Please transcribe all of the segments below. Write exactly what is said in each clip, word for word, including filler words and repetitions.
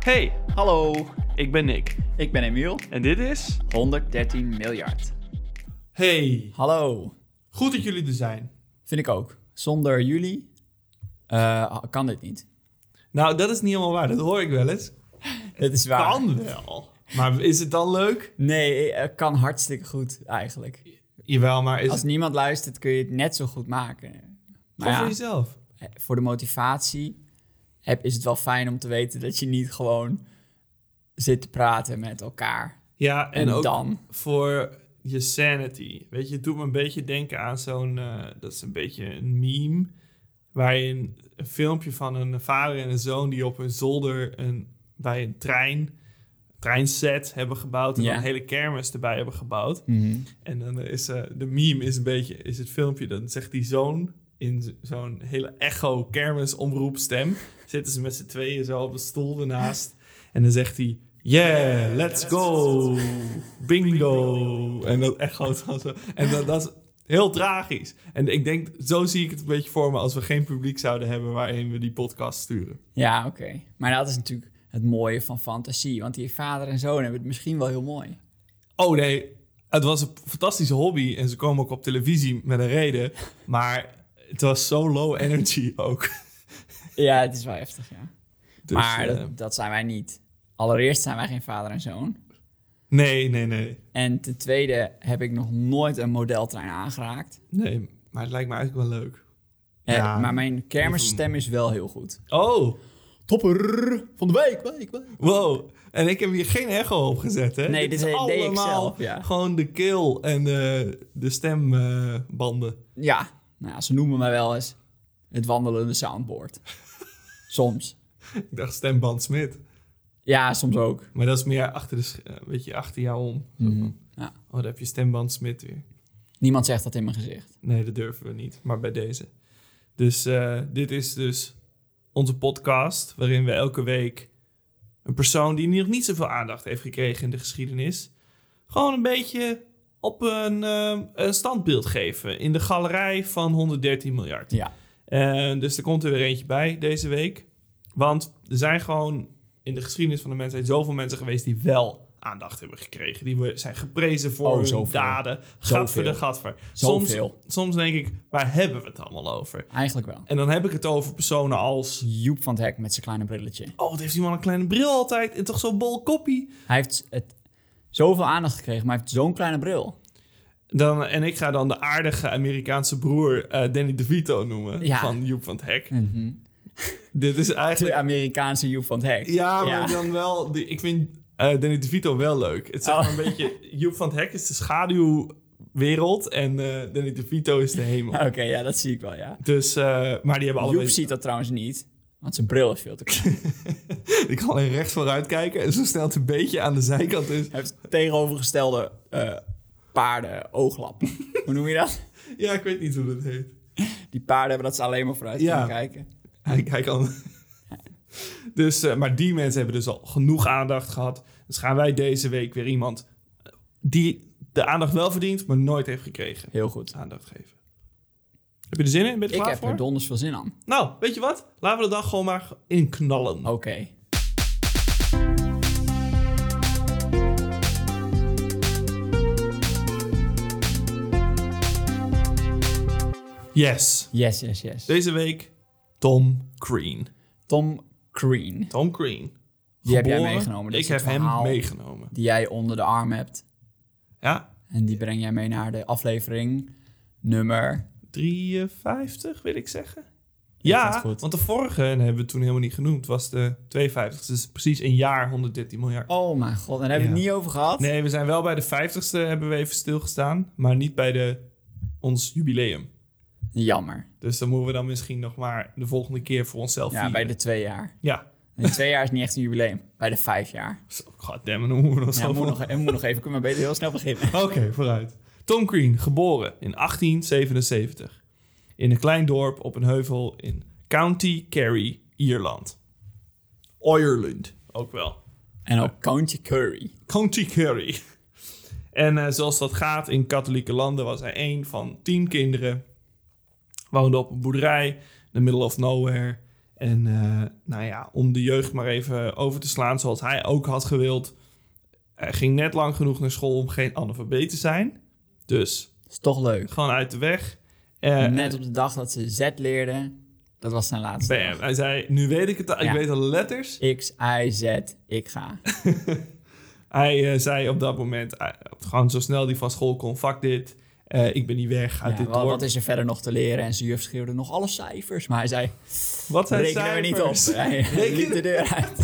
Hey, Hallo, ik ben Nick ik ben Emiel. en dit is... honderddertien miljard. Hey, Hallo, goed dat jullie er zijn. vind ik ook. Zonder jullie uh, kan dit niet. Nou, dat is niet helemaal waar, dat hoor ik wel eens. Het is waar. Kan wel. Maar is het dan leuk? Nee, het kan hartstikke goed eigenlijk. Jawel, maar is Als het niemand luistert kun je het net zo goed maken. Maar gewoon ja, voor jezelf? voor de motivatie heb, is het wel fijn om te weten dat je niet gewoon zit te praten met elkaar. Ja, en, En ook dan? voor je sanity. Weet je, het doet me een beetje denken aan zo'n... Uh, dat is een beetje een meme... waarin een filmpje van een vader en een zoon... die op een zolder een, bij een trein... treinset hebben gebouwd... en Ja. dan een hele kermis erbij hebben gebouwd. Mm-hmm. En dan is uh, de meme is een beetje... is het filmpje, dan zegt die zoon... in z- zo'n hele echo kermis omroepstem... zitten ze met z'n tweeën zo op een stoel ernaast... en dan zegt hij... Yeah, let's go! Bingo! En dat echoot dan zo. En dat, dat is heel tragisch. En ik denk, zo zie ik het een beetje voor me... als we geen publiek zouden hebben... waarin we die podcast sturen. Ja, oké. Okay. Maar dat is natuurlijk het mooie van fantasie. Want die vader en zoon hebben het misschien wel heel mooi. Oh nee, het was een fantastische hobby... en ze komen ook op televisie met een reden... maar het was zo low energy ook. Ja, het is wel heftig, ja. Dus, maar uh, dat, dat zijn wij niet. Allereerst zijn wij geen vader en zoon. Nee, nee, nee. En ten tweede heb ik nog nooit een modeltrein aangeraakt. Nee, maar het lijkt me eigenlijk wel leuk. Eh, Ja. maar mijn kermisstem is wel heel goed. Oh, Topper van de week, week, week. wow. En ik heb hier geen echo op gezet, hè? Nee, dit is deed ik allemaal zelf, ja. gewoon de keel en de, de stembanden. Ja, nou ja, ze noemen mij wel eens het wandelende soundboard. Soms. Ik dacht stemband Smit. Ja, soms ook. Maar dat is meer achter, de, sch- een beetje achter jou om. Zo van, Mhm. Ja. oh, daar heb je stemband Smit weer. Niemand zegt dat in mijn gezicht. Nee, dat durven we niet. Maar bij deze. Dus uh, dit is dus onze podcast... waarin we elke week een persoon... die nog niet zoveel aandacht heeft gekregen in de geschiedenis... gewoon een beetje op een, uh, een standbeeld geven... in de galerij van honderddertien miljard. Ja. Uh, dus er komt er weer eentje bij deze week. Want er zijn gewoon in de geschiedenis van de mensheid... zoveel mensen geweest die wel aandacht hebben gekregen. Die we- zijn geprezen voor Oh, hun zoveel. daden. Zoveel. Gadver de gadver. Soms, Zoveel. soms denk ik, waar hebben we het allemaal over? Eigenlijk wel. En dan heb ik het over personen als... Joep van het Hek met zijn kleine brilletje. Oh, wat heeft die man een kleine bril altijd. En toch zo'n bol koppie. Hij heeft het zoveel aandacht gekregen, maar hij heeft zo'n kleine bril. Dan, en ik ga dan de aardige Amerikaanse broer uh, Danny DeVito noemen. Ja. Van Joep van het Hek. Mhm. Dit is De eigenlijk... Amerikaanse Joep van het Hek. Ja, maar dan wel... Die, ik vind uh, Danny DeVito wel leuk. Het is zeg Oh. maar een beetje... Joep van het Hek is de schaduwwereld. En uh, Danny DeVito is de hemel. Oké, ja, dat zie ik wel, ja. Dus, uh, maar die hebben allebei... Joep ziet dat trouwens niet, want zijn bril is veel te klein. Ik kan alleen rechts vooruit kijken. En zo snel het een beetje aan de zijkant is... Hij heeft tegenovergestelde uh, paarden ooglappen. Hoe noem je dat? Ja, ik weet niet hoe dat heet. Die paarden hebben dat ze alleen maar vooruit Ja. kunnen kijken. Hij, hij kan... dus, uh, maar die mensen hebben dus al genoeg aandacht gehad. Dus gaan wij deze week weer iemand... die de aandacht wel verdient, maar nooit heeft gekregen. Heel goed. Aandacht geven. Heb je er zin in? Ben je er Ik klaar heb voor? er donders veel zin aan. Nou, weet je wat? Laten we de dag gewoon maar inknallen. Oké. Okay. Yes. Yes, yes, yes. Deze week Tom Green. Tom Green. Tom Green. Die heb jij Geboren. meegenomen. Dit Ik is het heb hem verhaal meegenomen. die jij onder de arm hebt. Ja. En die breng jij mee naar de aflevering nummer... drieënvijftig, wil ik zeggen. Ja, Ja, dat is goed. want de vorige, en hebben we toen helemaal niet genoemd, was de tweeënvijftigste. Dus precies een jaar honderddertien miljard. Oh mijn god, daar hebben we Ja. het niet over gehad? Nee, we zijn wel bij de vijftigste, hebben we even stilgestaan. Maar niet bij de, ons jubileum. Jammer. Dus dan moeten we dan misschien nog maar de volgende keer voor onszelf Ja, vieren. bij de twee jaar. Ja. En de twee jaar is niet echt een jubileum. Bij de vijf jaar. Goddammit, dan moeten we nog Ja, zo we moeten voor- nog, we moeten nog even, kunnen we beter heel snel beginnen. Oké, okay, vooruit. Tom Green, geboren in achttien zevenenzeventig. In een klein dorp op een heuvel in County Kerry, Ierland. Ireland, ook wel. En ook County Curry. County Kerry. En uh, zoals dat gaat in katholieke landen was hij één van tien kinderen. Woonde op een boerderij in the middle of nowhere. En uh, nou ja, om de jeugd maar even over te slaan zoals hij ook had gewild. Hij ging net lang genoeg naar school om geen analfabeet te zijn. Dus dat is toch leuk. Gewoon uit de weg. Uh, net op de dag dat ze Z leerde, dat was zijn laatste bam, dag. Hij zei, nu weet ik het, ik ja. weet alle letters. X, Y, Z, ik ga. Hij uh, zei op dat moment, uh, gewoon zo snel die van school kon, fuck dit. Uh, ik ben niet weg uit ja, dit wat, dorp. wat is er verder nog te leren? En zijn juf schreeuwde nog alle cijfers. Maar hij zei, wat zijn rekenen cijfers? we niet op. Hij liep de deur uit.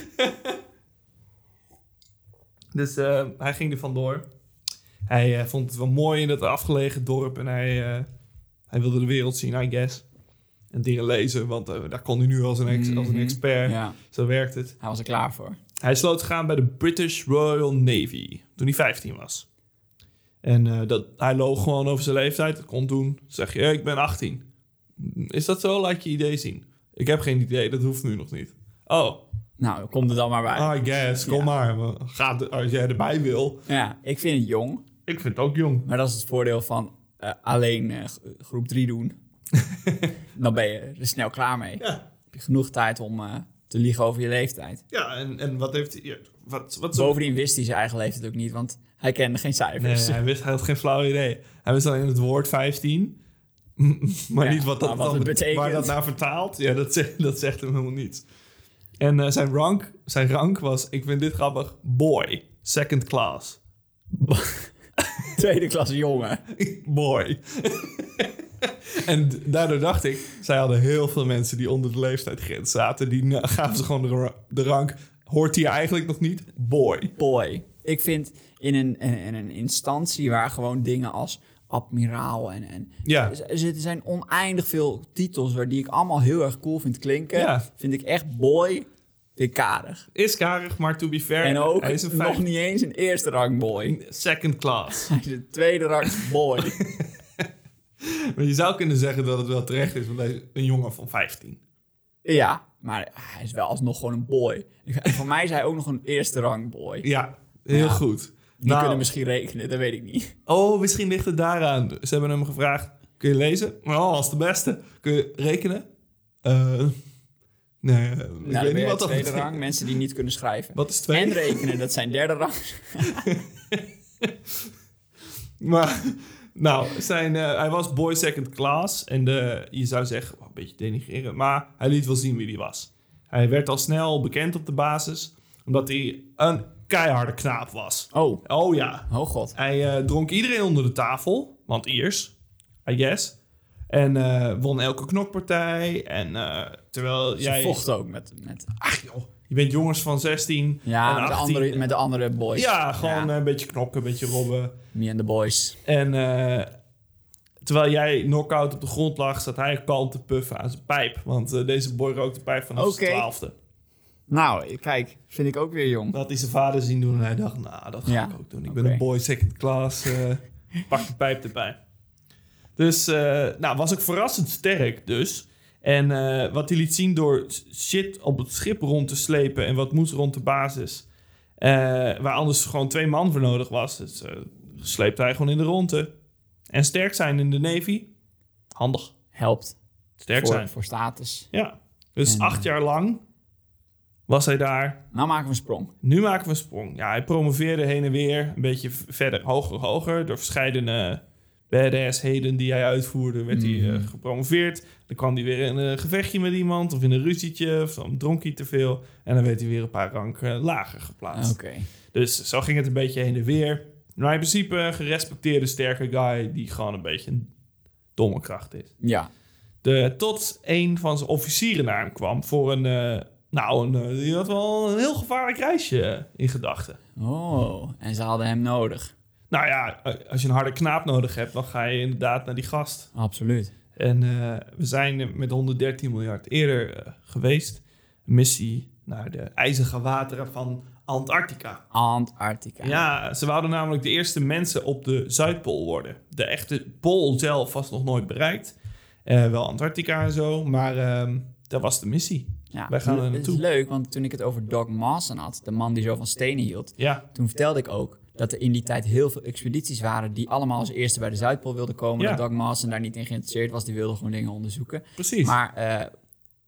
Dus uh, hij ging er vandoor. Hij uh, vond het wel mooi in dat afgelegen dorp. En hij, uh, hij wilde de wereld zien, I guess. En dingen lezen, want uh, daar kon hij nu als een, ex- mm-hmm. als een expert. Ja. Zo werkt het. Hij was er klaar voor. Hij sloot zich aan bij de British Royal Navy toen hij vijftien was. En uh, dat, hij loog gewoon over zijn leeftijd. Dat kon doen. Zeg je, hey, ik ben achttien. Is dat zo? Laat je idee zien. Ik heb geen idee, dat hoeft nu nog niet. Oh. Nou, kom er dan maar bij. I guess, kom ja. maar. Ga de, als jij erbij wil. Ja, ik vind het jong. Ik vind het ook jong. Maar dat is het voordeel van uh, alleen uh, groep drie doen. Dan ben je er snel klaar mee. Ja. Heb je genoeg tijd om uh, te liegen over je leeftijd. Ja, en, en wat heeft hij... Wat, wat Bovendien wist hij zijn eigen leeftijd ook niet, want hij kende geen cijfers. Nee, hij, wist, hij had geen flauw idee. Hij wist alleen het woord vijftien. Maar ja, niet wat dat, wat dan, het betekent. Waar dat naar vertaalt. Ja, dat zegt, dat zegt hem helemaal niets. En uh, zijn, rank, zijn rank was, ik vind dit grappig, boy. Second class. Tweede klas jongen. Boy. En daardoor dacht ik, zij hadden heel veel mensen die onder de leeftijdsgrens zaten. Die nou, gaven ze gewoon de, de rank. Hoort hij eigenlijk nog niet? Boy. Boy. Ik vind in een, in een instantie waar gewoon dingen als admiraal en... en ja. Er zijn oneindig veel titels waar die ik allemaal heel erg cool vind klinken. Ja. Vind ik echt boy, vind ik karig. Is karig, maar to be fair... En ook hij is een nog vijf... niet eens een eerste rang boy. Second class. Hij is een tweede rang boy. Maar je zou kunnen zeggen dat het wel terecht is, want hij is een jongen van vijftien. Ja, maar hij is wel alsnog gewoon een boy. En voor mij is hij ook nog een eerste rang boy. Ja, heel ja. goed. Die nou, kunnen misschien rekenen, dat weet ik niet. Oh, misschien ligt het daaraan. Ze hebben hem gevraagd, kun je lezen? Oh, als de beste. Kun je rekenen? Uh, nee, ik nou, weet niet wat dat tweede rang, mensen die niet kunnen schrijven. Wat is tweede? En rekenen, dat zijn derde rang. Maar, nou, zijn, uh, hij was boy second class. En de, je zou zeggen, oh, een beetje denigreren, maar hij liet wel zien wie hij was. Hij werd al snel bekend op de basis, omdat hij een keiharde knaap was. Oh. Oh ja. Oh god. Hij uh, dronk iedereen onder de tafel, want Iers, I guess. En uh, won elke knokpartij. En uh, terwijl Ze jij... vocht ook met... met... Ach joh, je bent jongens van zestien ja, en met achttien. de, andere, met de andere boys. Ja, gewoon ja. een beetje knokken, een beetje robben. Me and the boys. En uh, terwijl jij knock-out op de grond lag, zat hij kalm te puffen aan zijn pijp. Want uh, deze boy rookt de pijp vanaf okay. zijn twaalfde. Nou, kijk, vind ik ook weer jong. Dat had hij zijn vader zien doen en hij dacht, nou, dat ga ja. ik ook doen. Ik okay. ben een boy second class, uh, pak de pijp erbij. Dus, uh, nou, was ik verrassend sterk dus. En uh, wat hij liet zien door shit op het schip rond te slepen en wat moest rond de basis. Uh, waar anders gewoon twee man voor nodig was. Dus uh, sleepte hij gewoon in de ronde. En sterk zijn in de Navy, handig. Helpt. Sterk voor, zijn. Voor status. Ja, dus en, acht jaar lang was hij daar. Nou maken we een sprong. Nu maken we een sprong. Ja, hij promoveerde heen en weer. Een beetje verder, hoger, hoger. Door verschillende badassheden die hij uitvoerde, werd mm. hij uh, gepromoveerd. Dan kwam hij weer in een gevechtje met iemand of in een ruzietje. Of dan dronk hij te veel. En dan werd hij weer een paar ranken lager geplaatst. Okay. Dus zo ging het een beetje heen en weer. Maar in principe een gerespecteerde, sterke guy die gewoon een beetje een domme kracht is. Ja. De, tot een van zijn officieren naar hem kwam voor een... Uh, nou, een, die had wel een heel gevaarlijk reisje in gedachten. Oh, en ze hadden hem nodig. Nou ja, als je een harde knaap nodig hebt, dan ga je inderdaad naar die gast. Absoluut. En uh, we zijn met honderddertien miljard eerder uh, geweest. Een missie naar de ijzige wateren van Antarctica. Antarctica. Ja, ze wouden namelijk de eerste mensen op de Zuidpool worden. De echte pool zelf was nog nooit bereikt. Uh, wel Antarctica en zo, maar uh, dat was de missie. Ja, wij gaan er naartoe. Het is leuk, want toen ik het over Doc Mawson had, de man die zo van stenen hield, ja. toen vertelde ik ook dat er in die tijd heel veel expedities waren die allemaal als eerste bij de Zuidpool wilden komen. Ja. Dat Doc Mawson daar niet in geïnteresseerd was, die wilde gewoon dingen onderzoeken. Precies. Maar uh,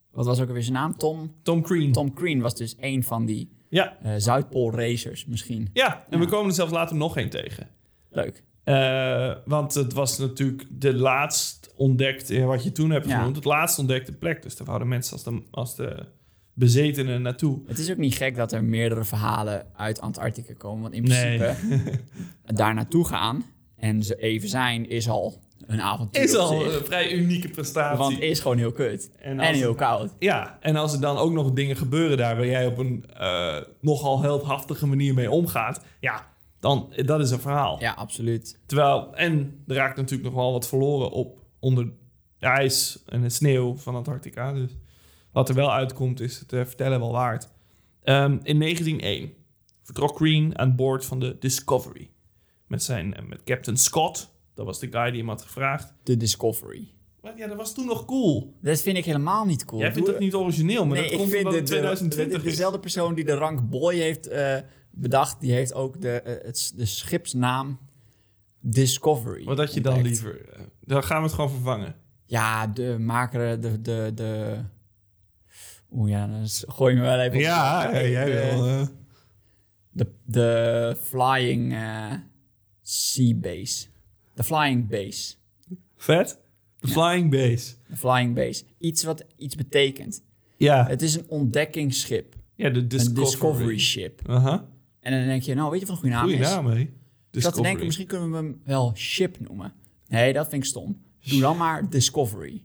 Wat was ook alweer zijn naam? Tom? Tom Crean. Tom Crean was dus een van die Ja. uh, Zuidpool-racers misschien. Ja, en Ja. we komen er zelfs later nog één tegen. Leuk. Uh, want het was natuurlijk de laatst ontdekte, wat je toen hebt Ja. genoemd, het laatst ontdekte plek. Dus daar wouden mensen als de, als de bezetenen naartoe. Het is ook niet gek dat er meerdere verhalen uit Antarctica komen. Want in Nee. principe daar naartoe gaan en ze even zijn is al een avontuur Is op al zich. een vrij unieke prestatie. Want het is gewoon heel kut. En En, als- heel koud. Ja, en als er dan ook nog dingen gebeuren daar waar jij op een uh, nogal heldhaftige manier mee omgaat, ja, dan dat is een verhaal. Ja, absoluut. Terwijl, en er raakt natuurlijk nog wel wat verloren op onder de ijs en de sneeuw van Antarctica. Dus wat er wel uitkomt is het uh, vertellen wel waard. Um, in negentien één vertrok Crean aan boord van de Discovery. Met, zijn, uh, met Captain Scott. Dat was de guy die hem had gevraagd. De Discovery. Maar ja, dat was toen nog cool. Dat vind ik helemaal niet cool. Jij vindt Doe- dat niet origineel, maar nee, dat ik komt vind omdat de, het tweeduizend twintig de, de, is. dezelfde persoon die de rank boy heeft uh, bedacht, die heeft ook de, uh, het, de schipsnaam Discovery. Wat had je dan ontdekt. liever? Uh, Dan gaan we het gewoon vervangen. Ja, de maker, de... de, de Oeh ja, dan s- gooi je me wel even op. Ja, de, jij wil. Uh... De, de Flying uh, Sea Base. De Flying Base. Vet. De Ja. Flying Base. De Flying Base. Iets wat iets betekent. Ja, Het is een ontdekkingsschip. ja de Discovery. Een Discovery ship. Aha. En dan denk je, nou, weet je wat een goede naam Goeie is? naam, hè? Ik zat te denken, misschien kunnen we hem wel ship noemen. Nee, dat vind ik stom. Doe dan maar Discovery.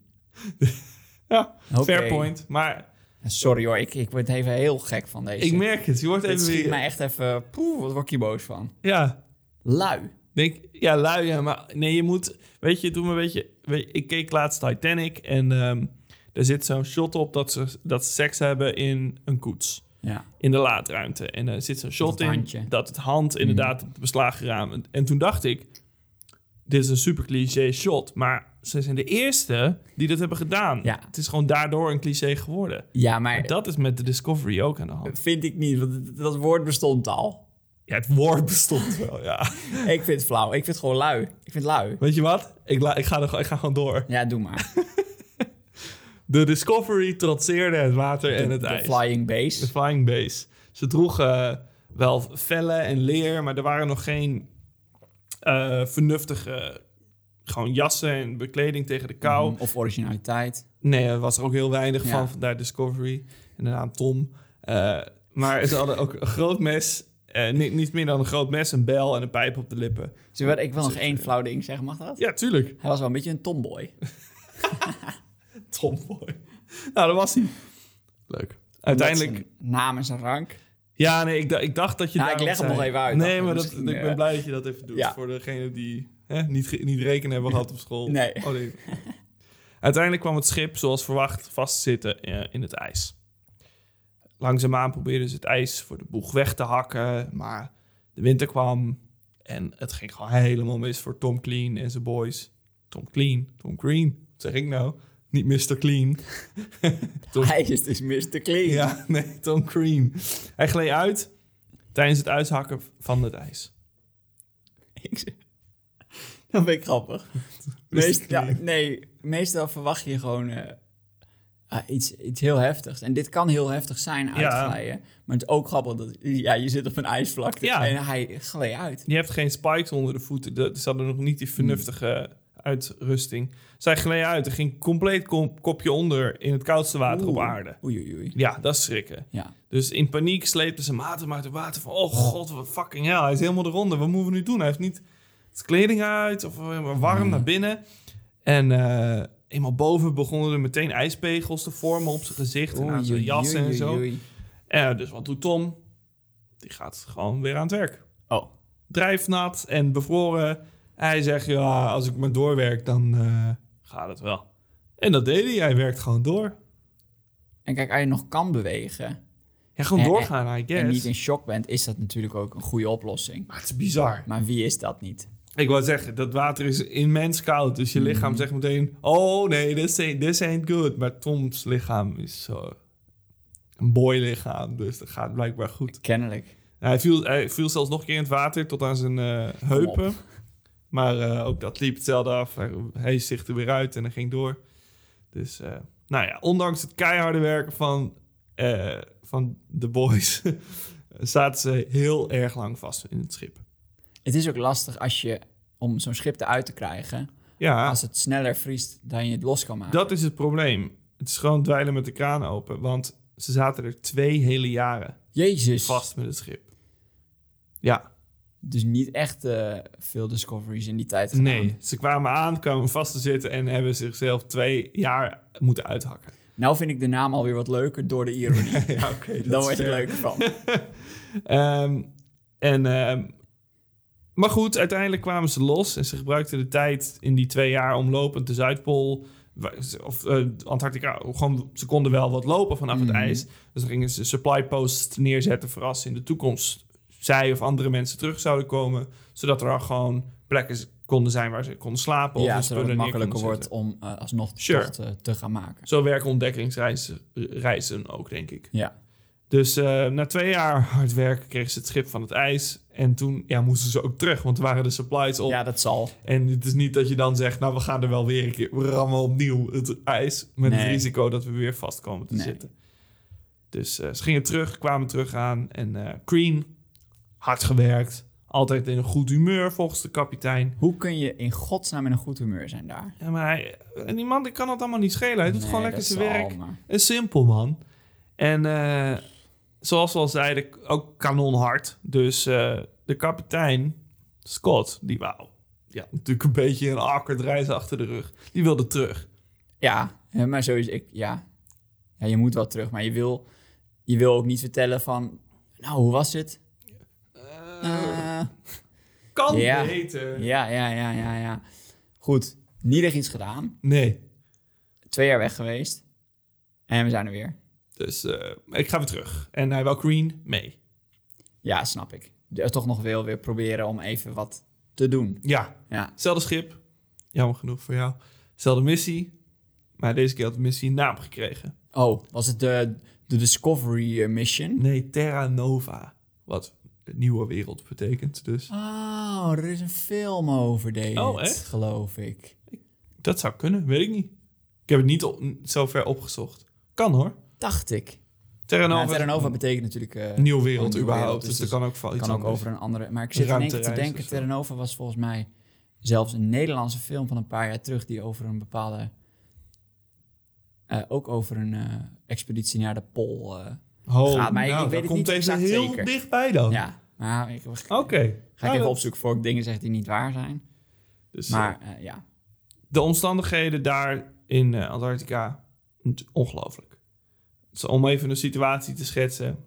Ja, Oké. fair point. Maar Sorry hoor, ik, ik word even heel gek van deze. ik merk het. Je wordt Dit even schiet weer... mij echt even... Poeh, wat word ik hier boos van. Ja, Lui. denk, ja, lui, ja, maar nee, je moet... Weet je, doe me een beetje... Weet je, ik keek laatst Titanic en um, er zit zo'n shot op dat ze, dat ze seks hebben in een koets. Ja. In de laadruimte. En er zit zo'n shot het in handje. dat het hand inderdaad op de beslagen raam... En, en toen dacht ik, dit is een super cliché shot, maar ze zijn de eerste die dat hebben gedaan. Ja. Het is gewoon daardoor een cliché geworden. Ja, maar En dat is met de Discovery ook aan de hand. vind ik niet, want het- dat woord bestond al. Ja, het woord bestond wel, ja. Ik vind het flauw. Ik vind het gewoon lui. Ik vind het lui. Weet je wat? Ik, la, ik, ga, er, ik ga gewoon door. Ja, doe maar. De Discovery trotseerde het water en het de ijs. Flying De Base. Flying Base. Ze droegen uh, wel vellen en leer, maar er waren nog geen uh, vernuftige gewoon jassen en bekleding tegen de kou. Mm, Of originaliteit. Nee, er was er ook heel weinig Ja. van, vandaar Discovery. En de naam Tom. Uh, maar ze hadden ook een groot mes. Uh, niet, niet meer dan een groot mes, een bel en een pijp op de lippen. Zeg maar, ik wil nog Zeg, één eh, flauw ding zeggen, mag dat? Ja, tuurlijk. Hij was wel een beetje een tomboy. Tomboy. Nou, dat was hij. Leuk. Uiteindelijk... Omdat zijn naam en zijn rank. Ja, nee, ik, d- ik dacht dat je Nou, ik daarop leg hem zei. nog even uit. Nee, Dan maar dat, misschien, ik ben eh, blij dat je dat even doet. ja. Voor degene die hè, niet, ge- niet rekenen hebben gehad op school. Nee. Oh, nee. Uiteindelijk kwam het schip, zoals verwacht, vastzitten eh, in het ijs. Langzaamaan probeerden ze het ijs voor de boeg weg te hakken. Maar de winter kwam en het ging gewoon helemaal mis voor Tom Clean en zijn boys. Tom Clean, Tom Green, wat zeg ik nou? Niet mister Clean. Tom- Hij is dus mister Clean. Ja, nee, Tom Green. Hij gleed uit tijdens het uithakken van het ijs. Ik zeg- Dat vind ik grappig. Meest, ja, Clean. nee, meestal verwacht je gewoon eh, ah, iets, iets heel heftigs. En dit kan heel heftig zijn, Ja. uitglijden. Maar het is ook grappig dat ja, je zit op een ijsvlakte Ja. en hij gleed uit. Je hebt geen spikes onder de voeten. De- Ze hadden nog niet die vernuftige uitrusting. Zij gleed uit en ging compleet kom- kopje onder in het koudste water op Oeh. aarde. Oei, oei, oei. Ja, dat is schrikken. Ja. Dus in paniek sleepten ze maten uit het water van... Oh god, wat fucking hell. Hij is helemaal eronder. Wat moeten we nu doen? Hij heeft niet zijn kleding uit of eh, warm Mm. naar binnen. En eh, eenmaal boven begonnen er meteen ijspegels te vormen op zijn gezicht en aan zijn jas en zo. oei. En dus wat doet Tom? Die gaat gewoon weer aan het werk. Oh, Drijfnat en bevroren. Hij zegt, ja, als ik maar doorwerk, dan eh, gaat het wel. En dat deed hij. Hij werkt gewoon door. en kijk, als je nog kan bewegen Ja, gewoon En- doorgaan, I en guess. niet in shock bent, is dat natuurlijk ook een goede oplossing. Maar het is bizar. Maar wie is dat niet? Ik wou zeggen, dat water is immens koud. Dus je lichaam Mhm. zegt meteen... Oh nee, this ain't, this ain't good. Maar Toms lichaam is zo... Een boy lichaam. Dus dat gaat blijkbaar goed. Kennelijk. Hij viel, hij viel zelfs nog een keer in het water tot aan zijn eh, heupen. Maar eh, ook dat liep hetzelfde af. Hij, hij zich er weer uit en hij ging door. Dus eh, nou ja, ondanks het keiharde werken van, uh, van de boys... zaten ze heel erg lang vast in het schip. Het is ook lastig als je, om zo'n schip eruit te krijgen... Ja, als het sneller vriest dan je het los kan maken. dat is het probleem. Het is gewoon dweilen met de kraan open. Want ze zaten er twee hele jaren Jezus. vast met het schip. Ja. Dus niet echt uh, veel discoveries in die tijd gedaan. Nee, ze kwamen aan, kwamen vast te zitten... en hebben zichzelf twee jaar moeten uithakken. Nou vind ik de naam alweer wat leuker door de ironie. Ja, okay, Dan word je er leuker van. um, en, um, maar goed, uiteindelijk kwamen ze los... en ze gebruikten de tijd in die twee jaar om lopend de Zuidpool... of uh, Antarctica, gewoon, ze konden wel wat lopen vanaf mm. het ijs. Dus dan gingen ze supply posts neerzetten... voor als in de toekomst zij of andere mensen terug zouden komen... zodat er dan gewoon plekken konden zijn waar ze konden slapen. Ja, of zodat het makkelijker wordt om uh, alsnog sure. tot, uh, te gaan maken. Zo werken ontdekkingsreizen reizen ook, denk ik. Ja. Dus uh, na twee jaar hard werken kregen ze het schip van het ijs. En toen ja, moesten ze ook terug, want er waren de supplies op. Ja, dat zal. En het is niet dat je dan zegt, nou, we gaan er wel weer een keer... we rammen opnieuw het ijs met nee. het risico dat we weer vast komen te nee. zitten. Dus uh, ze gingen terug, kwamen terug aan. En uh, Crean, hard gewerkt. Altijd in een goed humeur, volgens de kapitein. Hoe kun je in godsnaam in een goed humeur zijn daar? Ja, maar hij, en die man die kan het allemaal niet schelen. Hij doet nee, gewoon lekker zijn werk. Maar... Een simpel man. En uh, zoals we al zeiden, ook kanonhard. Dus uh, de kapitein, Scott, die wou... ja, natuurlijk een beetje een awkward reis achter de rug. Die wilde terug. Ja, maar sowieso... Ik, ja. ja, je moet wel terug. Maar je wil, je wil ook niet vertellen van... nou, hoe was het? Uh, kan ja. beter. Ja, ja, ja, ja, ja. Goed, niet echt iets gedaan. Nee. Twee jaar weg geweest. En we zijn er weer. Dus uh, ik ga weer terug. En hij wou Crean mee. Ja, snap ik. De, toch nog wel weer proberen om even wat te doen. Ja. ja. Hetzelfde schip. Jammer genoeg voor jou. Hetzelfde missie. Maar deze keer had de missie een naam gekregen. Oh, was het de, de Discovery Mission? Nee, Terra Nova. Wat... de nieuwe wereld betekent, dus... Oh, er is een film over deze, oh, echt? geloof ik. Dat zou kunnen, weet ik niet. Ik heb het niet op, zo ver opgezocht. Kan hoor. Dacht ik. Terra Nova, ja, Terra Nova betekent natuurlijk... Uh, nieuwe wereld nieuwe überhaupt, wereld, dus, dus dat kan ook van iets kan ook anders. over een andere... Maar ik zit in één keer te denken, Terra Nova was volgens mij zelfs een Nederlandse film van een paar jaar terug... die over een bepaalde... Uh, ook over een uh, expeditie naar de Pool... Uh, Oh, gaat, maar nou, ik weet het komt niet deze exact heel zeker. dichtbij dan. Ja, maar ik, Oké. Okay. Ga ik nou, even opzoeken voor ik dingen zeg die niet waar zijn. Dus, maar uh, ja. De omstandigheden daar in uh, Antarctica, ongelooflijk. Dus om even een situatie te schetsen.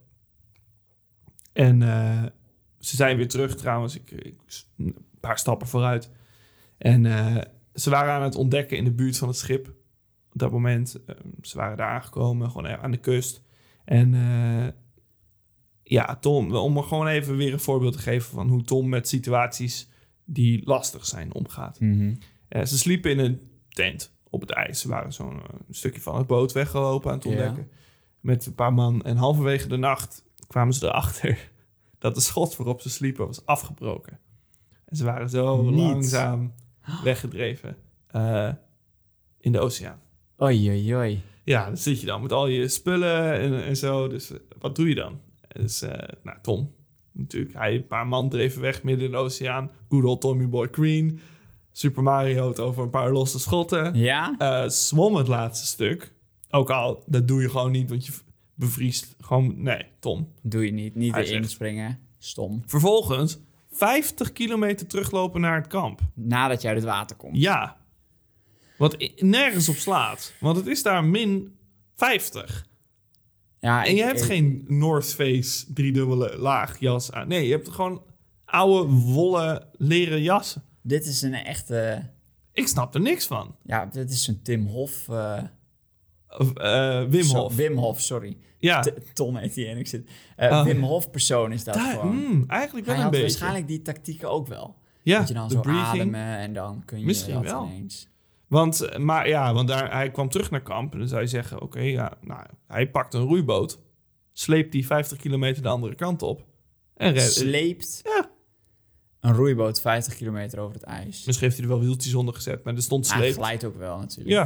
En uh, ze zijn weer terug trouwens, ik, ik, een paar stappen vooruit. En uh, ze waren aan het ontdekken in de buurt van het schip. Op dat moment, uh, ze waren daar aangekomen, gewoon aan de kust. En uh, ja, Tom, om er gewoon even weer een voorbeeld te geven van hoe Tom met situaties die lastig zijn omgaat. Mm-hmm. Uh, ze sliepen in een tent op het ijs. Ze waren zo'n uh, stukje van het boot weggelopen aan het ontdekken. Ja. Met een paar man. En halverwege de nacht kwamen ze erachter dat de schot waarop ze sliepen was afgebroken. En ze waren zo Niet. langzaam weggedreven uh, in de oceaan. Oei, oei, oei. Ja, dan zit je dan met al je spullen en, en zo. Dus uh, wat doe je dan? Dus, uh, nou, Tom, natuurlijk. Hij een paar man dreven weg midden in de oceaan. Good old Tommy Boy Green. Super Mario het over een paar losse schotten. Ja? Uh, zwom het laatste stuk. Ook al, dat doe je gewoon niet, want je bevriest gewoon... Nee, Tom. Doe je niet. Niet Hij erin zegt, springen. Stom. Vervolgens vijftig kilometer teruglopen naar het kamp. Nadat je uit het water komt. Ja. Wat nergens op slaat. Want het is daar min vijftig. Ja, en ik, je hebt ik, geen North Face driedubbele laag jas aan. Nee, je hebt gewoon oude wollen leren jassen. Dit is een echte... Ik snap er niks van. Ja, dit is een Tim Hof... Uh... Of, uh, Wim Zo, Hof. Wim Hof, sorry. Ja. T- Tom heet die en ik zit... Uh, oh. Wim Hof persoon is dat Daar, gewoon. Mm, eigenlijk wel Hij een had beetje. waarschijnlijk die tactieken ook wel. Ja, dat je dan de zo breathing. ademen en dan kun je Misschien dat wel. ineens... Want, maar ja, want daar, hij kwam terug naar kamp en dan zou je zeggen... Oké, okay, ja, nou, hij pakt een roeiboot... sleept die vijftig kilometer de andere kant op... en red, Sleept ja. een roeiboot vijftig kilometer over het ijs. Misschien heeft hij er wel wieltjes onder gezet, maar er stond Hij sleep. glijdt ook wel natuurlijk. Ja.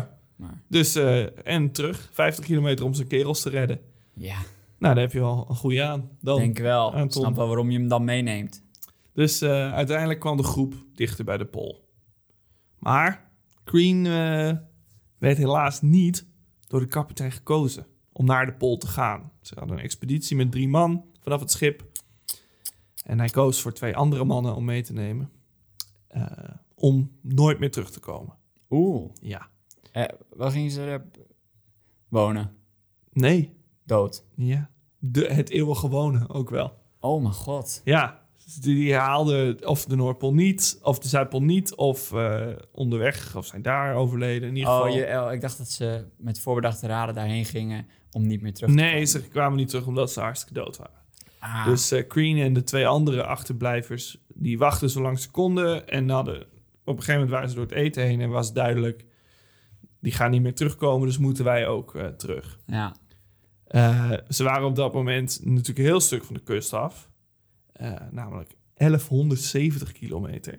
Maar... Dus, uh, en terug, vijftig kilometer om zijn kerels te redden. Ja. Nou, daar heb je wel een goede aan. Dan, Denk wel. Ik snap wel waarom je hem dan meeneemt. Dus uh, uiteindelijk kwam de groep dichter bij de Pool. Maar Crean uh, werd helaas niet door de kapitein gekozen om naar de Pool te gaan. Ze hadden een expeditie met drie man vanaf het schip. En hij koos voor twee andere mannen om mee te nemen. Uh, om nooit meer terug te komen. Oeh. Ja. Uh, waar gingen ze er wonen? Nee. Dood? Ja. De, het eeuwige wonen ook wel. Oh mijn god. Ja. Die, die haalden of de Noordpool niet, of de Zuidpool niet, of uh, onderweg, of zijn daar overleden. In ieder oh, geval. Je, oh, ik dacht dat ze met voorbedachte raden daarheen gingen om niet meer terug te nee, komen. Nee, ze kwamen niet terug omdat ze hartstikke dood waren. Ah. Dus uh, Crean en de twee andere achterblijvers, die wachten zo lang ze konden. En hadden, op een gegeven moment waren ze door het eten heen en was duidelijk, die gaan niet meer terugkomen, dus moeten wij ook uh, terug. Ja. Uh, ze waren op dat moment natuurlijk een heel stuk van de kust af. Uh, namelijk elfhonderdzeventig kilometer.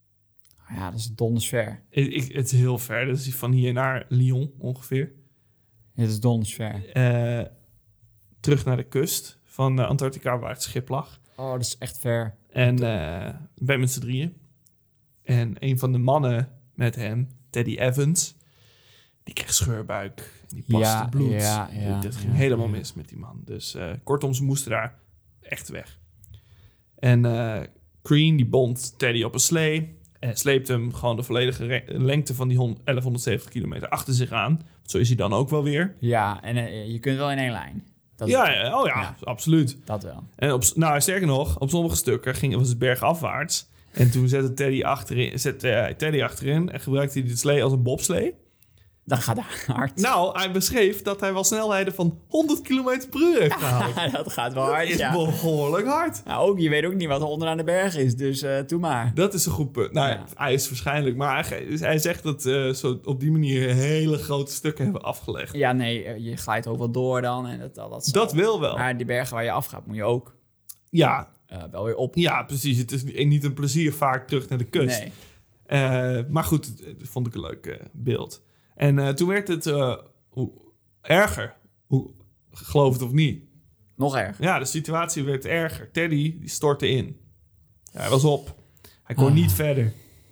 Ja, dat is donders ver. Ik, ik, het is heel ver. Dat is van hier naar Lyon ongeveer. Het is donders ver. Uh, terug naar de kust van uh, Antarctica, waar het schip lag. Oh, dat is echt ver. En uh, ben met z'n drieën. En een van de mannen met hem, Teddy Evans, die kreeg scheurbuik. Die paste ja, bloed. Ja, ja, dat ging ja, helemaal ja. mis met die man. Dus uh, kortom, ze moesten daar echt weg. En uh, Crean die bond Teddy op een slee en sleepte hem gewoon de volledige re- lengte van die elfhonderdzeventig kilometer achter zich aan. Zo is hij dan ook wel weer. Ja, en uh, je kunt wel in één lijn. Dat ja, is, ja, oh ja, ja, absoluut. Dat wel. En op, nou, sterker nog, op sommige stukken ging, was het bergafwaarts. En toen zette Teddy achterin, zette, uh, Teddy achterin en gebruikte hij de slee als een bobslee. Dat gaat hard. Nou, hij beschreef dat hij wel snelheden van honderd kilometer per uur heeft gehaald. dat gaat wel hard, Dat is ja. behoorlijk hard. Nou, ook, je weet ook niet wat er onderaan de berg is, dus uh, doe maar. Dat is een goed punt. Nou, ja. hij is waarschijnlijk, maar hij, hij zegt dat uh, zo op die manier hele grote stukken hebben afgelegd. Ja, nee, je glijdt ook wel door dan. En dat, dat, dat, dat wil wel. Maar die bergen waar je afgaat, moet je ook ja. uh, wel weer op. Ja, precies. Het is niet een pleziervaart terug naar de kust. Nee. Uh, maar goed, dat vond ik een leuk uh, beeld. En uh, toen werd het uh, hoe, erger, hoe, geloof het of niet. Nog erger? Ja, de situatie werd erger. Teddy die stortte in. Ja, hij was op. Hij kon ah. niet verder.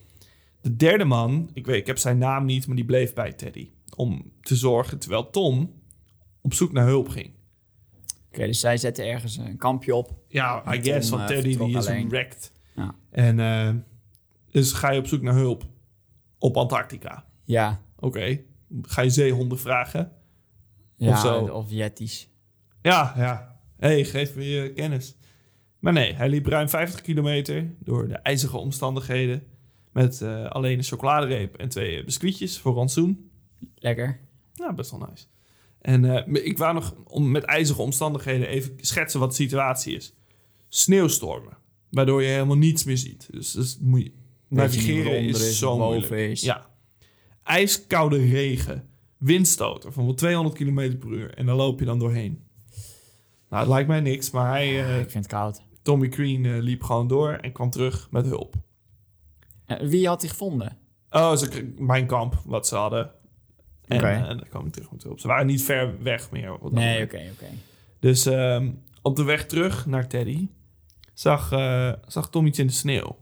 De derde man, ik weet, ik heb zijn naam niet, maar die bleef bij Teddy. Om te zorgen, terwijl Tom op zoek naar hulp ging. Oké, okay, dus zij zetten ergens een kampje op. Ja, I guess, want Teddy die is een wrecked. Ja. En uh, dus ga je op zoek naar hulp op Antarctica. Ja. Oké, okay. Ga je zeehonden vragen? Ja, of zo? Of jetties. Ja, ja. Hé, hey, geef me je kennis. Maar nee, hij liep ruim vijftig kilometer door de ijzige omstandigheden. Met uh, alleen een chocoladereep en twee biscuitjes voor rantsoen. Lekker. Ja, best wel nice. En uh, ik wou nog om, met ijzige omstandigheden even schetsen wat de situatie is. Sneeuwstormen, waardoor je helemaal niets meer ziet. Dus, dus moet je navigeren is, is zo moeilijk. Is. Ja. IJskoude regen, windstoten van wel tweehonderd kilometer per uur. En daar loop je dan doorheen. Nou, het lijkt mij niks, maar hij... Uh, ik vind het koud. Tommy Crean uh, liep gewoon door en kwam terug met hulp. Uh, wie had hij gevonden? Oh, ze, mijn kamp, wat ze hadden. En, okay. uh, en dan kwam hij terug met hulp. Ze waren niet ver weg meer. Nee, oké, oké. Okay. Dus um, op de weg terug naar Teddy zag, uh, zag Tommy iets in de sneeuw.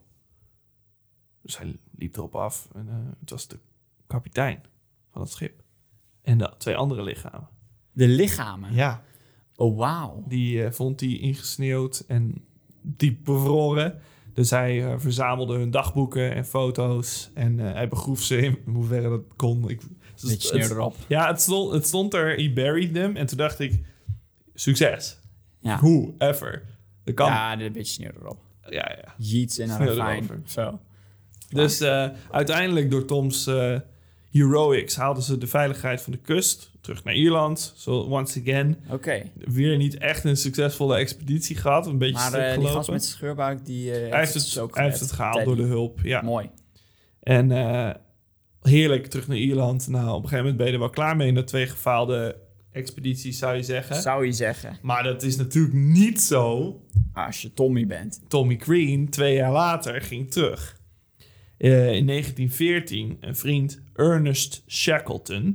Dus hij liep erop af en uh, het was de kapitein van het schip. En de twee andere lichamen. De lichamen? Ja. Oh, wauw. Die uh, vond hij ingesneeuwd en diep bevroren. Dus hij uh, verzamelde hun dagboeken en foto's. En uh, hij begroef ze in hoeverre dat kon. Ik, Beetje sneeuw erop. Ja, het stond, het stond er, he buried them. En toen dacht ik, succes. Ja. Hoe, ever. Dat kan. Ja, een beetje sneeuw erop. Ja, ja. Yeets en een ravijn. Zo. Dus uh, uiteindelijk door Toms uh, heroics haalden ze de veiligheid van de kust terug naar Ierland. So once again. Oké. Okay. Weer niet echt een succesvolle expeditie gehad. Een beetje maar uh, die gast met scheurbuik, die uh, hij heeft het, het, hij heeft het gehaald Teddy. Door de hulp. Ja. Mooi. En uh, heerlijk terug naar Ierland. Nou, op een gegeven moment ben je er wel klaar mee. Na twee gefaalde expedities, zou je zeggen. Zou je zeggen. Maar dat is natuurlijk niet zo. Als je Tommy bent. Tommy Crean, twee jaar later, ging terug. Uh, in negentien veertien, een vriend, Ernest Shackleton,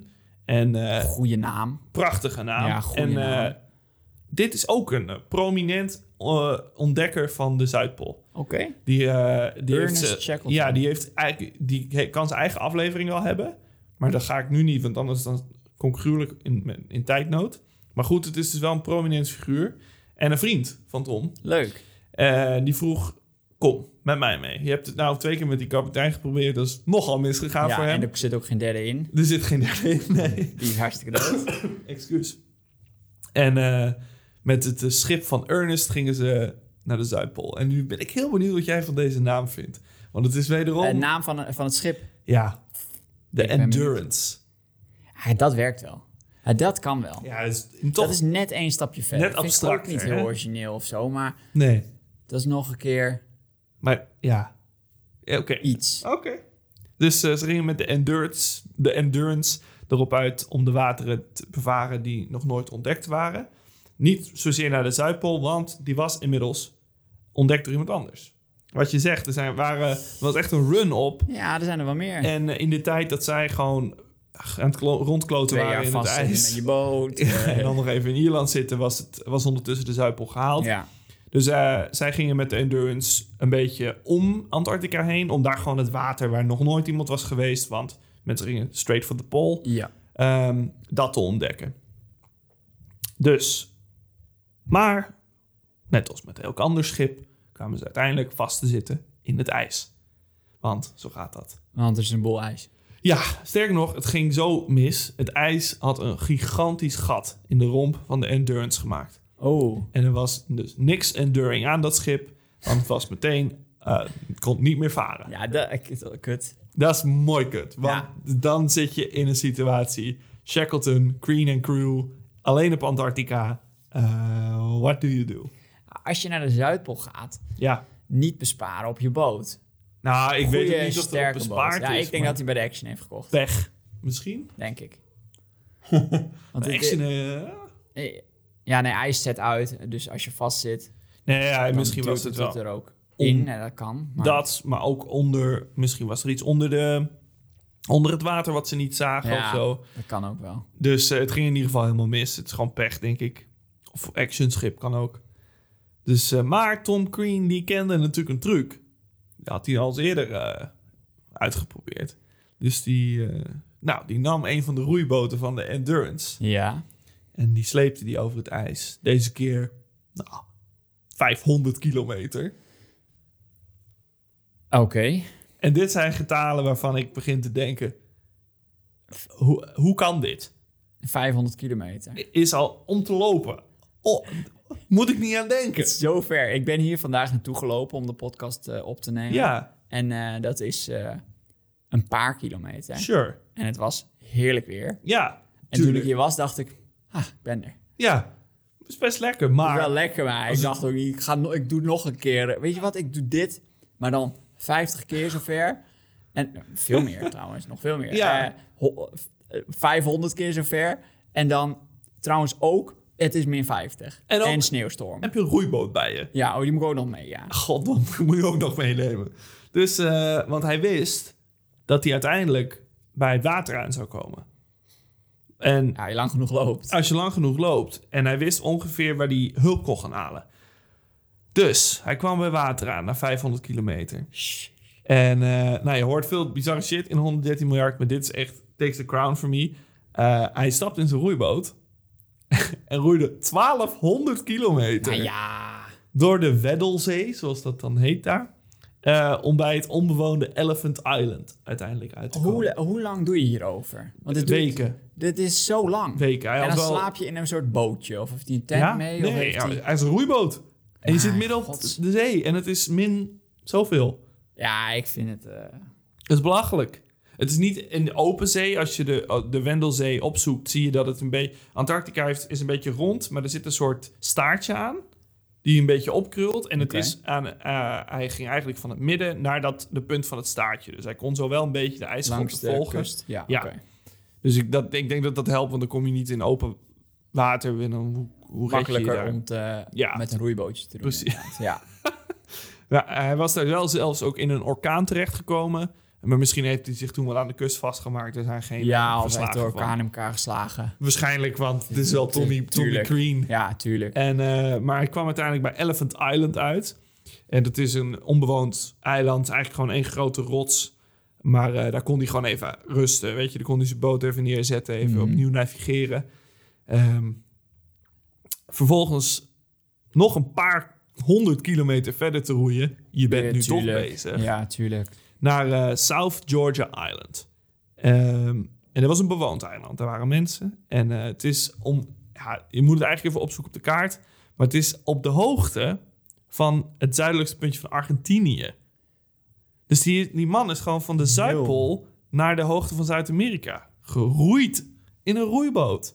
En, uh, goeie naam. Prachtige naam. Ja, goeie en uh, naam. dit is ook een uh, prominent uh, ontdekker van de Zuidpool. Oké. Okay. Die, uh, die Ernest heeft, uh, Shackleton. Ja, die, heeft eigenlijk, die kan zijn eigen aflevering wel hebben. Maar dat ga ik nu niet, want anders dan kom ik gruwelijk in, in tijdnood. Maar goed, het is dus wel een prominent figuur. En een vriend van Tom. Leuk. Uh, die vroeg, kom, met mij mee. Je hebt het nou twee keer met die kapitein geprobeerd. Dat is nogal misgegaan ja, voor hem. En er zit ook geen derde in. Er zit geen derde in, nee. Die is hartstikke dood. Excuus. En uh, met het uh, schip van Ernest gingen ze naar de Zuidpool. En nu ben ik heel benieuwd wat jij van deze naam vindt. Want het is wederom... De uh, naam van, van het schip? Ja, de Endurance. Ja, dat werkt wel. Ja, dat kan wel. Ja, dat is, toch dat is net één stapje verder. Net abstract. Vind ik ook niet heel origineel of zo, maar... Nee. Dat is nog een keer... Maar ja, ja oké. Okay. Iets. Oké. Okay. Dus uh, ze gingen met de Endurance, de Endurance erop uit om de wateren te bevaren die nog nooit ontdekt waren. Niet zozeer naar de Zuidpool, want die was inmiddels ontdekt door iemand anders. Wat je zegt, er zijn, waren, er was echt een run op. Ja, er zijn er wel meer. En uh, in de tijd dat zij gewoon aan het klo- rondkloten Twee waren in het ijs. met je boot. en dan nog even in Ierland zitten, was, het, was ondertussen de Zuidpool gehaald. Ja. Dus uh, zij gingen met de Endurance een beetje om Antarctica heen. Om daar gewoon het water waar nog nooit iemand was geweest. Want mensen gingen straight for the pole. Ja. Um, dat te ontdekken. Dus. Maar, net als met elk ander schip, kwamen ze uiteindelijk vast te zitten in het ijs. Want zo gaat dat. Want er is een boel ijs. Ja, sterker nog, het ging zo mis. Het ijs had een gigantisch gat in de romp van de Endurance gemaakt. Oh. En er was dus niks enduring aan dat schip. Want het was meteen... Uh, het kon niet meer varen. Ja, dat is kut. Dat is mooi kut. Want ja. Dan zit je in een situatie... Shackleton, Crean en crew... alleen op Antarctica. Uh, what do you do? Als je naar de Zuidpool gaat... Ja. Niet besparen op je boot. Nou, ik Goeie, weet niet of het bespaard boot. Ja, is. ik denk dat hij bij de Action heeft gekocht. Weg. Misschien? Denk ik. Want de Action... Uh... Ja, nee, ijs zet uit. Dus als je vast zit... Nee, ja, misschien was het wel... er ook in. Nee, dat kan. Maar... Dat, maar ook onder... Misschien was er iets onder, de, onder het water wat ze niet zagen ja, of zo. Dat kan ook wel. Dus uh, het ging in ieder geval helemaal mis. Het is gewoon pech, denk ik. Of actionschip kan ook. Dus, uh, maar Tom Crean, die kende natuurlijk een truc. Die had hij al eens eerder uh, uitgeprobeerd. Dus die, uh, nou, die nam een van de roeiboten van de Endurance. Ja. En die sleepte die over het ijs. Deze keer, nou, vijfhonderd kilometer. Oké. Okay. En dit zijn getalen waarvan ik begin te denken... Hoe, hoe kan dit? vijfhonderd kilometer. Is al om te lopen. Oh, moet ik niet aan denken. Het is zo ver. Ik ben hier vandaag naartoe gelopen om de podcast uh, op te nemen. Ja. En uh, dat is uh, een paar kilometer. Sure. En het was heerlijk weer. Ja, en toen ik hier was, dacht ik... Ah, ik ben er. Ja, dat is best lekker, maar... Het is wel lekker, maar ik dacht ook niet... Ik, ga no- ik doe nog een keer... Weet je wat, ik doe dit, maar dan vijftig keer zover. En veel meer trouwens, nog veel meer. Ja. Uh, ho- vijfhonderd keer zover. En dan trouwens ook... Het is min vijftig. En, en sneeuwstorm. Heb je een roeiboot bij je? Ja, oh, die moet ik ook nog mee, ja. God, dan moet je ook nog meenemen. Dus, uh, want hij wist dat hij uiteindelijk bij het water aan zou komen. En ja, je lang genoeg loopt. Als je lang genoeg loopt. En hij wist ongeveer waar hij hulp kon gaan halen. Dus, hij kwam bij water aan, na vijfhonderd kilometer. Shh. En uh, nou, je hoort veel bizarre shit in honderddertien miljard, maar dit is echt, takes the crown for me. Uh, hij stapt in zijn roeiboot en roeide twaalfhonderd kilometer. Nou ja. Door de Weddellzee, zoals dat dan heet daar. Uh, om bij het onbewoonde Elephant Island uiteindelijk uit te komen. Hoe, hoe lang doe je hierover? Want dit Weken. Doet, dit is zo lang. Weken. Hij en dan wel... slaap je in een soort bootje. Of heeft hij een tent ja? mee? Nee, of heeft ja, hij... hij is een roeiboot. En je ah, zit midden op God. de zee. En het is min zoveel. Ja, ik vind het... Uh... Het is belachelijk. Het is niet in de open zee. Als je de, de Weddellzee opzoekt, zie je dat het een beetje... Antarctica heeft, is een beetje rond, maar er zit een soort staartje aan. Die een beetje opkrult. En het okay. is aan, uh, hij ging eigenlijk van het midden naar dat, de punt van het staartje. Dus hij kon zo wel een beetje de ijsgronden volgen. Kust. Ja, ja. Okay. Dus ik, dat, ik denk dat dat helpt, want dan kom je niet in open water. En dan, hoe, hoe makkelijker je je om te, ja. met een roeibootje te doen. Precies. Ja. ja, hij was daar wel zelfs ook in een orkaan terechtgekomen. Maar misschien heeft hij zich toen wel aan de kust vastgemaakt. Er zijn geen Ja, of hij door van. elkaar in elkaar geslagen. Waarschijnlijk, want het is wel Tommy, Tommy Green. Ja, tuurlijk. En, uh, maar hij kwam uiteindelijk bij Elephant Island uit. En dat is een onbewoond eiland. Eigenlijk gewoon één grote rots. Maar uh, daar kon hij gewoon even rusten. Weet je, daar kon hij zijn boot even neerzetten. Even mm-hmm. opnieuw navigeren. Um, vervolgens nog een paar honderd kilometer verder te roeien. Je bent ja, nu tuurlijk. toch bezig. Ja, tuurlijk. Naar uh, South Georgia Island. Um, en dat was een bewoond eiland. Daar waren mensen. En uh, het is om... Ja, je moet het eigenlijk even opzoeken op de kaart. Maar het is op de hoogte van het zuidelijkste puntje van Argentinië. Dus die, die man is gewoon van de Zuidpool naar de hoogte van Zuid-Amerika geroeid in een roeiboot.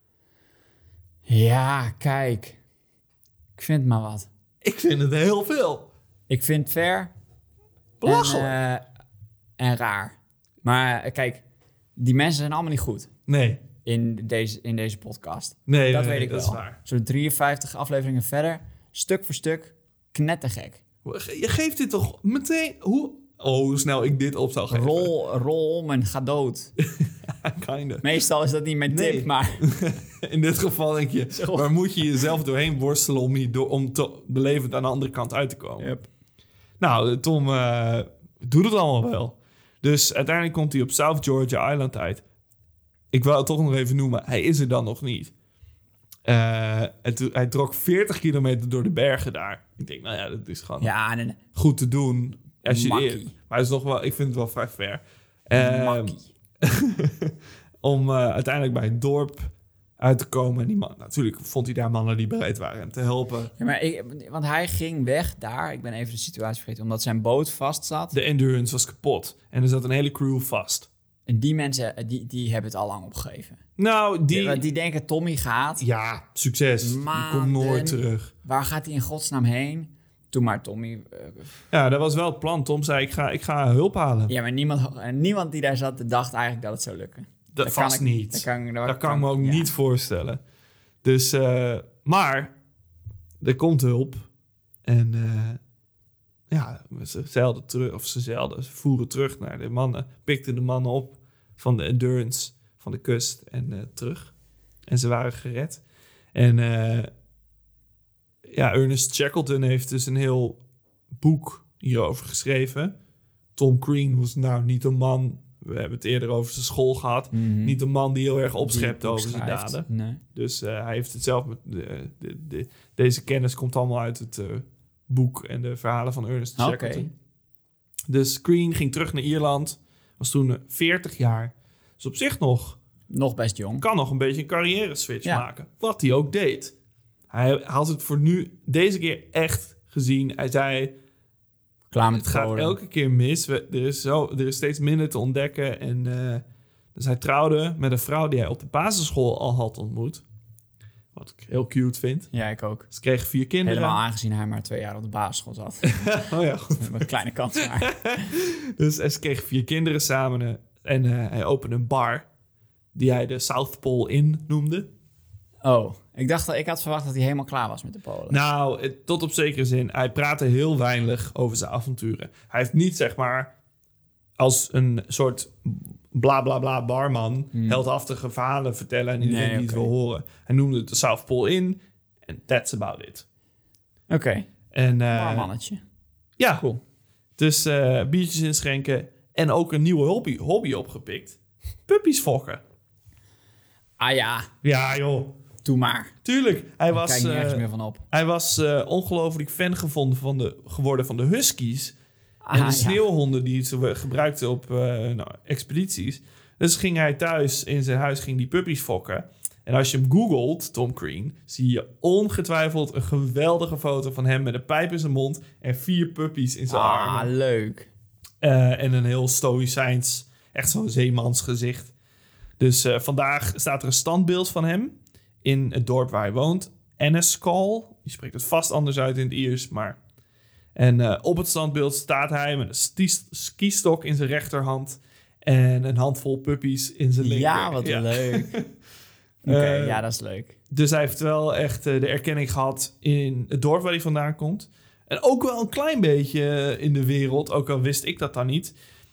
Ja, kijk. Ik vind maar wat. Ik vind het heel veel. Ik vind het ver. Belachelijk. En, uh, en raar. Maar uh, kijk, die mensen zijn allemaal niet goed. Nee. In deze, in deze podcast. Nee, dat nee, weet ik dat wel. Is waar. Zo drieënvijftig afleveringen verder, stuk voor stuk, knettergek. Je geeft dit toch meteen... Hoe, oh, hoe snel ik dit op zou geven. Rol, rol om en ga dood. Kinda. Meestal is dat niet mijn nee. tip, maar... In dit geval denk je, waar moet je jezelf doorheen worstelen om, je door, om te belevend aan de andere kant uit te komen? Yep. Nou, Tom uh, doet het allemaal wel. Dus uiteindelijk komt hij op South Georgia Island uit. Ik wil het toch nog even noemen, hij is er dan nog niet. Uh, het, hij trok veertig kilometer door de bergen daar. Ik denk, nou ja, dat is gewoon ja, nee, nee. goed te doen. Als je eer, maar het is nog wel, ik vind het wel vrij ver. Uh, om uh, uiteindelijk bij het dorp uit te komen. En die man, natuurlijk vond hij daar mannen die bereid waren hem te helpen. Ja, maar ik, want hij ging weg daar. Ik ben even de situatie vergeten. Omdat zijn boot vast zat. De Endurance was kapot. En er zat een hele crew vast. En die mensen, die, die hebben het al lang opgegeven. Nou, die... Die, die denken Tommy gaat. Ja, succes. Maanden, die komt nooit terug. Waar gaat hij in godsnaam heen? Toen maar Tommy... Uh, ja, dat was wel het plan. Tom zei, ik ga, ik ga hulp halen. Ja, maar niemand, niemand die daar zat, dacht eigenlijk dat het zou lukken. Dat, dat vast kan ik, niet. Dat kan, dat dat kan kan ik me ook ja. niet voorstellen. Dus, uh, maar, er komt hulp. En uh, ja, ze zeilden terug, of ze zeilden, ze voeren terug naar de mannen. Pikten de mannen op van de Endurance, van de kust en uh, terug. En ze waren gered. En uh, ja, Ernest Shackleton heeft dus een heel boek hierover geschreven. Tom Green was nou niet een man... We hebben het eerder over zijn school gehad. Mm-hmm. Niet een man die heel erg opschept over zijn daden. Nee. Dus uh, hij heeft het zelf... Met de, de, de, deze kennis komt allemaal uit het uh, boek en de verhalen van Ernest Shackleton. Okay. Dus Green ging terug naar Ierland. Was toen veertig jaar. Dus op zich nog... Nog best jong. Kan nog een beetje een carrière switch ja. maken. Wat hij ook deed. Hij had het voor nu deze keer echt gezien. Hij zei... Klaar met het gaat polen. elke keer mis. We, er, is zo, er is steeds minder te ontdekken. En uh, dus hij trouwde met een vrouw die hij op de basisschool al had ontmoet. Wat ik heel cute vind. Ja, ik ook. Ze kregen vier kinderen. Helemaal aangezien hij maar twee jaar op de basisschool zat. Oh ja, goed. Met een kleine kans maar. Dus ze kregen vier kinderen samen. En uh, hij opende een bar. Die hij de South Pole Inn noemde. Oh, ik dacht dat ik had verwacht dat hij helemaal klaar was met de Polen. Nou, tot op zekere zin. Hij praatte heel weinig over zijn avonturen. Hij heeft niet, zeg maar, als een soort bla bla bla barman hmm. heldhaftige verhalen vertellen en iedereen nee, die okay. het wil horen. Hij noemde het de South Pole Inn en that's about it. Oké. Okay. En uh, barmannetje. Ja, cool. Dus uh, biertjes inschenken en ook een nieuwe hobby, hobby opgepikt. Puppies fokken. Ah ja. Ja, joh. Doe maar. Tuurlijk. Hij was, kijk nergens uh, meer van op. Hij was uh, ongelooflijk fan gevonden van de, geworden van de huskies. Ah, en de sneeuwhonden ja. die ze gebruikten op uh, nou, expedities. Dus ging hij thuis in zijn huis ging die puppies fokken. En als je hem googelt, Tom Green, zie je ongetwijfeld een geweldige foto van hem met een pijp in zijn mond en vier puppies in zijn ah, armen. Ah, leuk. Uh, en een heel stoïcijns, echt zo'n zeemansgezicht. Dus uh, vandaag staat er een standbeeld van hem in het dorp waar hij woont. Enniscall. Je spreekt het vast anders uit in het Iers, maar... En uh, op het standbeeld staat hij met een ski- skistok in zijn rechterhand en een handvol puppies in zijn linker. Ja, wat ja. leuk. Oké, okay, uh, ja, dat is leuk. Dus hij heeft wel echt uh, de erkenning gehad in het dorp waar hij vandaan komt. En ook wel een klein beetje in de wereld, ook al wist ik dat dan niet.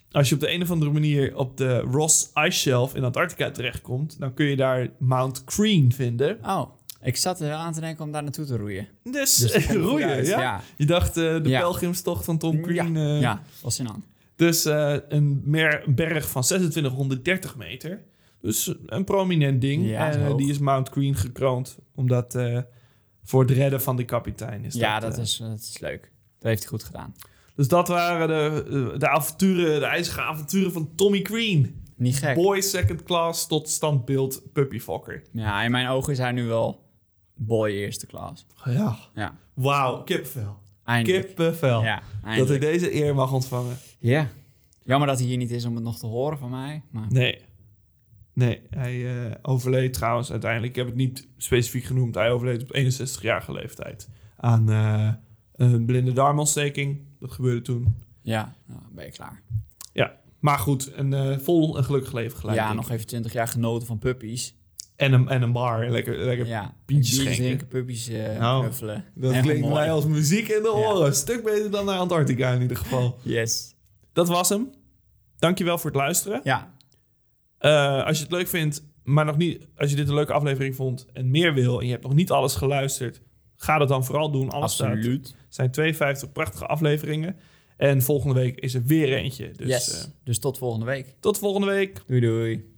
als je op de een of andere manier op de Ross Ice Shelf in Antarctica terechtkomt, dan kun je daar Mount Crean vinden. Oh, ik zat er wel aan te denken om daar naartoe te roeien. Dus, Dus roeien, ja? ja? Je dacht uh, de ja. pelgrimstocht van Tom Crean. Ja, uh, ja fascinant. Dus uh, een, mer- een berg van zesentwintighonderddertig meter. Dus een prominent ding. Ja, uh, die is Mount Crean gekroond. Omdat uh, voor het redden van de kapitein is ja, dat... dat, uh, is, dat is leuk. Dat heeft hij goed gedaan. Dus dat waren de, de avonturen, de ijzige avonturen van Tommy Crean. Niet gek. Boy second class tot standbeeld puppyfokker. Ja, in mijn ogen is hij nu wel boy eerste klas. Ja. Ja. Wauw, kippenvel. Eindelijk. Kippenvel. Ja, dat eindelijk. hij deze eer mag ontvangen. Ja. Jammer dat hij hier niet is om het nog te horen van mij. Maar... Nee. Nee, hij uh, overleed trouwens uiteindelijk. Ik heb het niet specifiek genoemd. Hij overleed op eenenzestigjarige leeftijd. Aan uh, een blinde darmontsteking. Dat gebeurde toen. Ja, nou, ben je klaar. Ja, maar goed. Een uh, vol en gelukkig leven gelijk. Ja, nog even twintig jaar genoten van puppies. En een, en een bar. Lekker, lekker Ja, pintjes biertjes schenken. drinken, puppies uh, Nou, knuffelen. Dat Helemaal klinkt mooi. mij als muziek in de oren. Ja. Stuk beter dan naar Antarctica in ieder geval. Yes. Dat was hem. Dankjewel voor het luisteren. Ja. Uh, als je het leuk vindt, maar nog niet... Als je dit een leuke aflevering vond en meer wil... en je hebt nog niet alles geluisterd... ga dat dan vooral doen. Alles Absoluut. Het zijn tweeënvijftig prachtige afleveringen. En volgende week is er weer eentje. Dus yes. uh, Dus tot volgende week. tot volgende week. Doei doei.